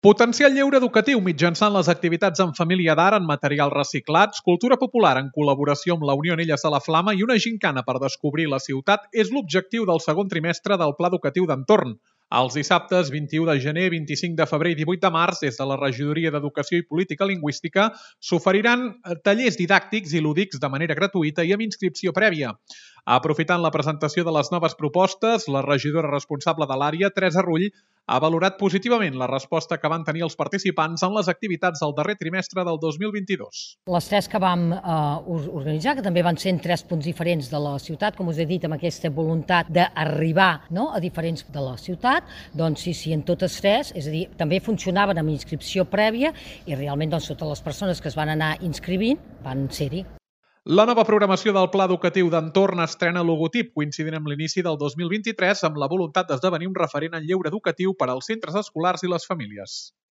Potenciar el lleure educatiu mitjançant les activitats en família d'art en materials reciclats, cultura popular en col·laboració amb la Unió Anelles de la Flama i una gincana per descobrir la ciutat és l'objectiu del segon trimestre del Pla Educatiu d'Entorn. Els dissabtes 21 de gener, 25 de febrer i 18 de març, des de la Regidoria d'Educació i Política Lingüística, s'oferiran tallers didàctics i lúdics de manera gratuïta i amb inscripció prèvia. Aprofitant la presentació de les noves propostes, la regidora responsable de l'àrea, Teresa Rull, ha valorat positivament la resposta que van tenir els participants en les activitats del darrer trimestre del 2022. Les tres que vam organitzar, que també van ser en 3 punts diferents de la ciutat, com us he dit, amb aquesta voluntat d'arribar a diferents de la ciutat, doncs sí, en totes 3, és a dir, també funcionaven amb inscripció prèvia i realment totes les persones que es van anar inscrivint van ser-hi. La nova programació del Pla Educatiu d'Entorn estrena logotip, coincidint amb l'inici del 2023, amb la voluntat d'esdevenir un referent en lleure educatiu per als centres escolars i les famílies.